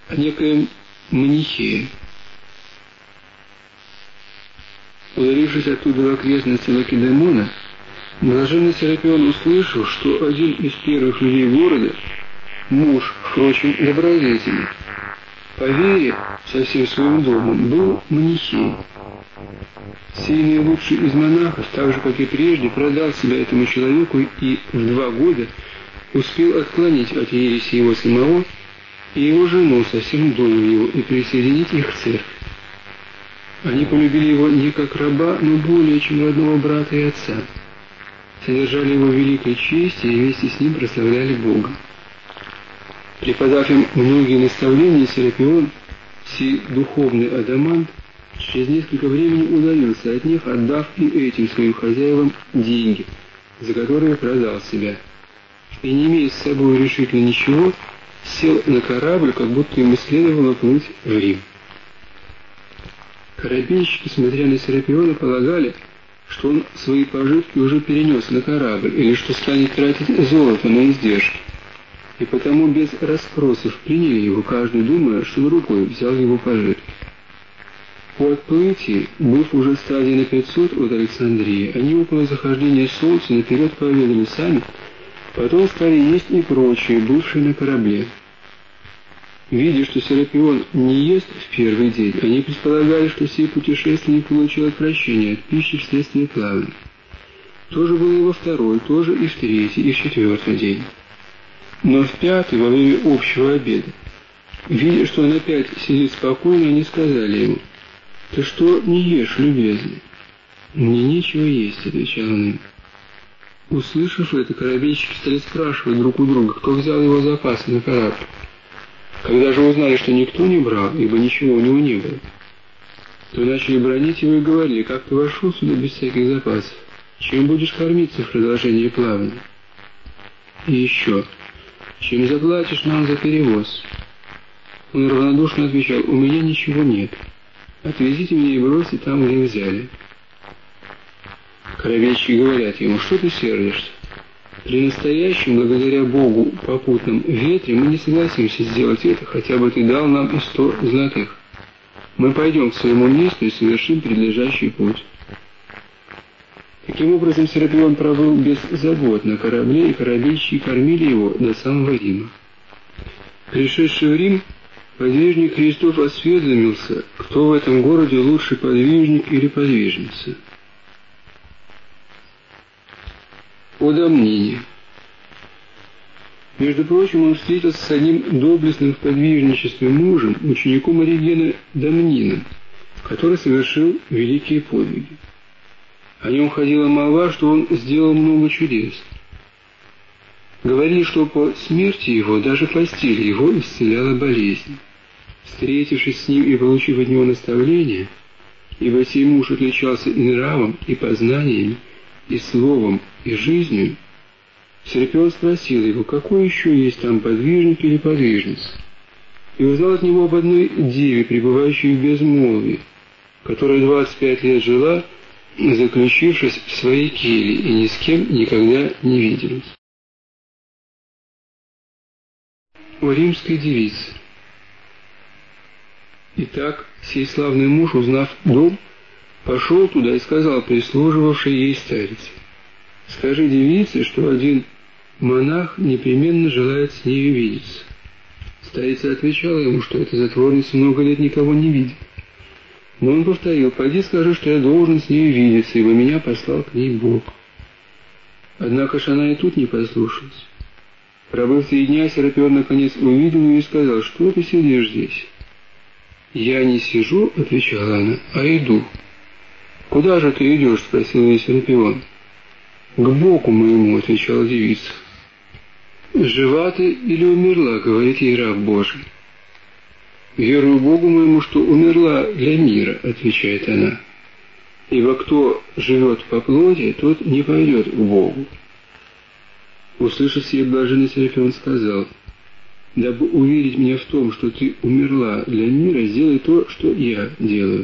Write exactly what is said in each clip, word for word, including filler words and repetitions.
о некоем Манихее. Удалившись оттуда в окрестности Лакедемона, блаженный Серапион услышал, что один из первых людей города, муж, впрочем, добродетельный, по вере со всем своим домом, был Манихей. Сей наилучший из монахов, так же, как и прежде, продал себя этому человеку и в два года успел отклонить от ереси его самого и его жену со всем домом его и присоединить их к церкви. Они полюбили его не как раба, но более чем родного брата и отца, содержали его в великой чести и вместе с ним прославляли Бога. Преподав им многие наставления, Серапион, сей духовный адамант, через несколько времени удалился от них, отдав и этим своим хозяевам деньги, за которые продал себя, и, не имея с собой решительно ничего, сел на корабль, как будто ему следовало плыть в Рим. Корабельщики, смотря на Серапиона, полагали, что он свои пожитки уже перенес на корабль, или что станет тратить золото на издержки, и потому без расспросов приняли его, каждый думая, что на рукой взял его пожитки. По отплытии, быв уже стадии на пятьсот от Александрии, они около захождения солнца наперед поведали сами, потом стали есть и прочие, бывшие на корабле. Видя, что Серапион не ест в первый день, они предполагали, что сей путешественник получил отвращение от пищи вследствие плавания. То же было и во второй, то же и в третий, и в четвертый день. Но в пятый, во время общего обеда, видя, что он опять сидит спокойно, они сказали ему: «Ты что не ешь, любезный?» «Мне нечего есть», — отвечал он им. Услышав это, корабельщики стали спрашивать друг у друга, кто взял его запасы на корабль. Когда же узнали, что никто не брал, ибо ничего у него не было, то начали бранить его и говорили: «Как ты вошел сюда без всяких запасов? Чем будешь кормиться в продолжении плавания? И еще, чем заплатишь нам за перевоз?» Он равнодушно отвечал: «У меня ничего нет. Отвезите меня и бросьте там, где взяли». Корабельщики говорят ему: «Что ты сердишься? При настоящем, благодаря Богу, попутном ветре мы не согласимся сделать это, хотя бы ты дал нам и сто золотых. Мы пойдем к своему месту и совершим предлежащий путь». Таким образом, Серапион пробыл без забот на корабле, и корабельщики кормили его до самого Рима. Пришедший в Рим, подвижник Христов осведомился, кто в этом городе лучший подвижник или подвижница. О Дамнине. Между прочим, он встретился с одним доблестным в подвижничестве мужем, учеником Оригена Дамнином, который совершил великие подвиги. О нем ходила молва, что он сделал много чудес. Говорили, что по смерти его даже постель его исцеляла болезнь. Встретившись с ним и получив от него наставление, ибо сей муж отличался и нравом, и познаниями, и словом, и жизнью, Серапион спросил его, какой еще есть там подвижник или подвижница, и узнал от него об одной деве, пребывающей в безмолвии, которая двадцать пять лет жила, заключившись в своей келье, и ни с кем никогда не виделась. О римской девице. Итак, сей славный муж, узнав дом, пошел туда и сказал прислуживавшей ей старице: «Скажи девице, что один монах непременно желает с нею видеться». Старица отвечала ему, что эта затворница много лет никого не видит. Но он повторил: «Пойди скажи, что я должен с нею видеться, ибо меня послал к ней Бог». Однако ж она и тут не послушалась. Пробыв три дня, Серапион наконец увидел ее и сказал: «Что ты сидишь здесь?» «Я не сижу, — отвечала она, — а иду». «Куда же ты идешь?» — спросил ее Серапион. «К Богу моему, — отвечала девица». «Жива ты или умерла?» — говорит ей раб Божий. «Верую Богу моему, что умерла для мира», — отвечает она. «Ибо кто живет по плоти, тот не пойдет к Богу». Услышав сие, блаженный Серапион сказал: «Дабы уверить меня в том, что ты умерла для мира, сделай то, что я делаю».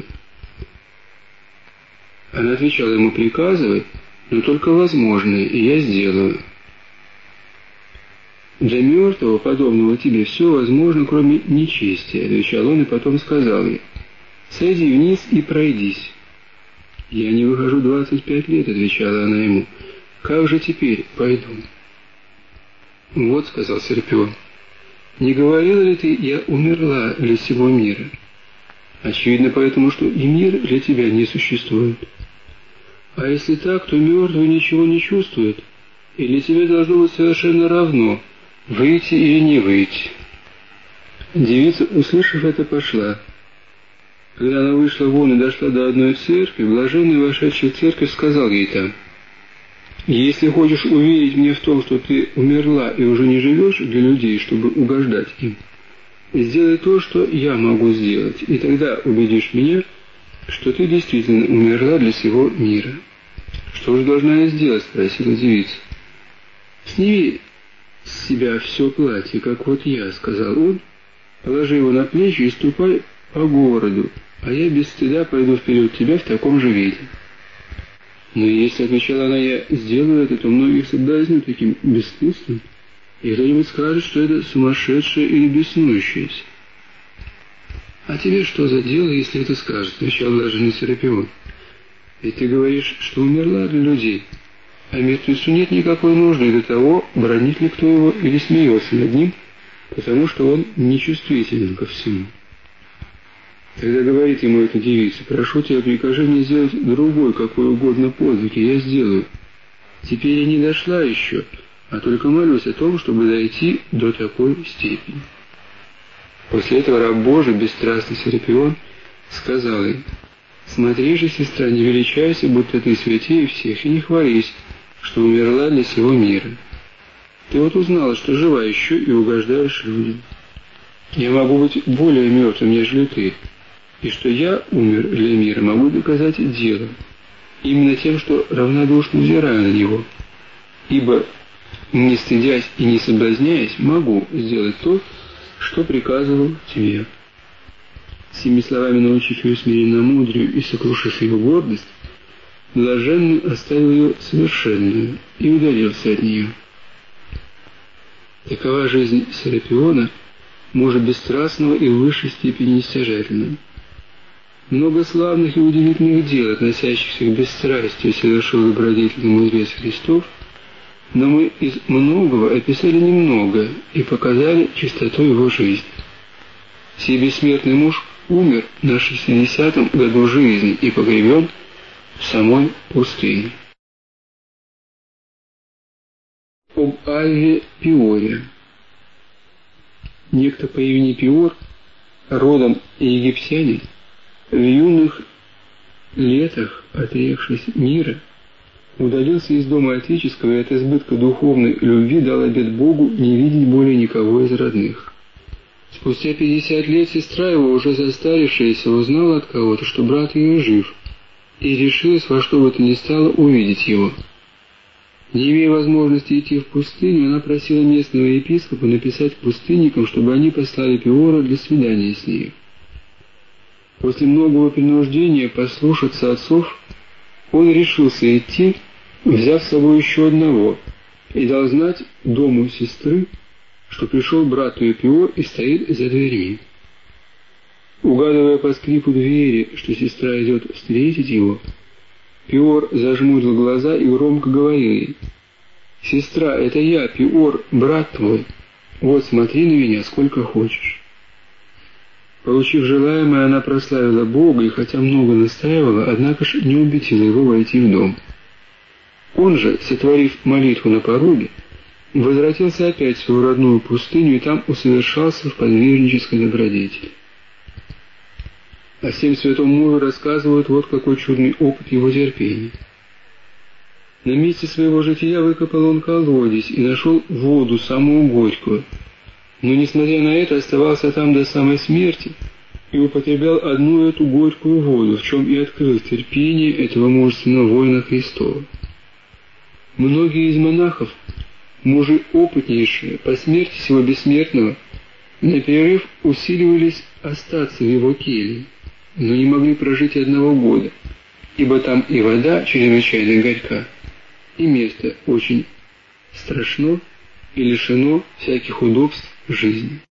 Она отвечала ему: «Приказывай, но только возможное, и я сделаю». «Для мертвого, подобного тебе, все возможно, кроме нечестия», — отвечал он, и потом сказал ей: «Сойди вниз и пройдись». «Я не выхожу двадцать пять лет», — отвечала она ему. «Как же теперь пойду?» «Вот», — сказал Серпион, — «не говорила ли ты, я умерла для всего мира? Очевидно поэтому, что и мир для тебя не существует. А если так, то мертвый ничего не чувствует, и для тебя должно быть совершенно равно, выйти или не выйти». Девица, услышав это, пошла. Когда она вышла вон и дошла до одной церкви, блаженный, вошедший в церковь, сказал ей там: «Если хочешь уверить мне в том, что ты умерла и уже не живешь для людей, чтобы угождать им, сделай то, что я могу сделать, и тогда убедишь меня, что ты действительно умерла для всего мира». «Что же должна я сделать?» — спросила девица. «Сними с себя все платье, как вот я», — сказал он, — «положи его на плечи и ступай по городу, а я без стыда пойду вперед тебя в таком же виде». «Но если, — отвечала она, — я сделаю это, то многих соблазню таким бесстыдством, и кто-нибудь скажет, что это сумасшедшее или беснующееся». «А тебе что за дело, если это скажет?» — отвечал блаженный Серапион. «Ведь ты говоришь, что умерла для людей, а мертвецу нет никакой нужды до того, бранит ли кто его или смеется над ним, потому что он нечувствителен ко всему». Тогда говорит ему эта девица: «Прошу тебя, прикажи мне сделать другой, какой угодно подвиг, и я сделаю. Теперь я не дошла еще, а только молюсь о том, чтобы дойти до такой степени». После этого раб Божий, бесстрастный Серапион, сказал ей: «Смотри же, сестра, не величайся, будто ты святее всех, и не хвались, что умерла для всего мира. Ты вот узнала, что жива еще и угождаешь людям. Я могу быть более мертвым, нежели ты, и что я умер для мира, могу доказать делом, именно тем, что равнодушно взираю на него, ибо, не стыдясь и не соблазняясь, могу сделать то, что приказывал тебе». Сими словами, научив ее смиренномудрию и сокрушив ее гордость, блаженный оставил ее совершенную и удалился от нее. Такова жизнь Серапиона, мужа бесстрастного и в высшей степени нестяжательного. Много славных и удивительных дел, относящихся к бесстрастию, совершил добродетельный мудрец Христов, но мы из многого описали немного и показали чистоту его жизни. Сей бессмертный муж умер на шестидесятом году жизни и погребен в самой пустыне. Об Альве Пиоре. Некто по имени Пиор, родом египтянин, в юных летах, отрекшись мира, удалился из дома отеческого и от избытка духовной любви дал обет Богу не видеть более никого из родных. Спустя пятьдесят лет сестра его, уже состарившаяся, узнала от кого-то, что брат ее жив, и решилась во что бы то ни стало увидеть его. Не имея возможности идти в пустыню, она просила местного епископа написать пустынникам, чтобы они послали Пиора для свидания с ней. После многого принуждения послушаться отцов, он решился идти, взяв с собой еще одного, и дал знать дому сестры, что пришел брат ее Пиор и стоит за дверьми. Угадывая по скрипу двери, что сестра идет встретить его, Пиор зажмурил глаза и громко говорил ей: «Сестра, это я, Пиор, брат твой. Вот, смотри на меня сколько хочешь». Получив желаемое, она прославила Бога и, хотя много настаивала, однако же не убедила его войти в дом. Он же, сотворив молитву на пороге, возвратился опять в свою родную пустыню и там усовершался в подвижнической добродетели. О всем святом мужу рассказывают вот какой чудный опыт его терпения. На месте своего жития выкопал он колодец и нашел воду самую горькую, но, несмотря на это, оставался там до самой смерти и употреблял одну эту горькую воду, в чем и открыл терпение этого мужественного воина Христова. Многие из монахов, мужи опытнейшие, по смерти сего бессмертного, на перерыв усиливались остаться в его келье, но не могли прожить одного года, ибо там и вода чрезвычайно горька, и место очень страшно, и лишено всяких удобств жизни.